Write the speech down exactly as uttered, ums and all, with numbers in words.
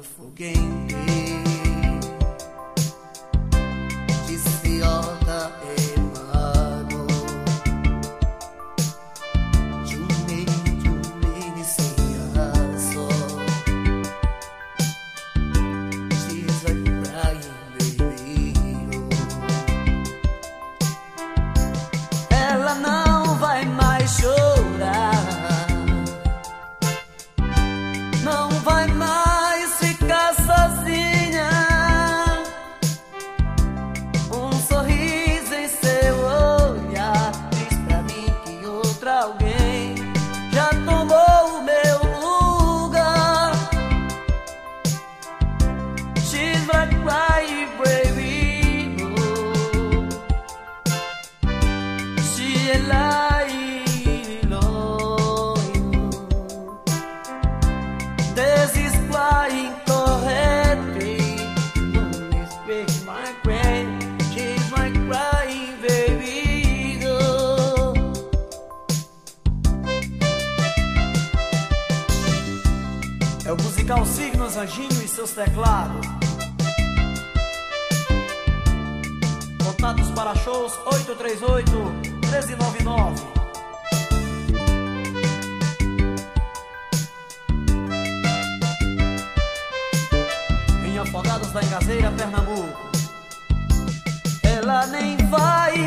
foguete desfiota e mago Jumei, jumei sem aço She's a crying baby Ela não vai mais chorar Não vai mais ficar sozinha. Um sorriso em seu olhar diz pra mim que outra alguém já tomou o meu lugar. She's like crying baby oh. She is like This is flying correctly. Don't expect my brain. She's my crying baby girl. É o musical Signos Anjinho e seus teclados. Contatos para shows oito três oito, um três nove nove. Afogados da Engazeira, Pernambuco. Ela nem vai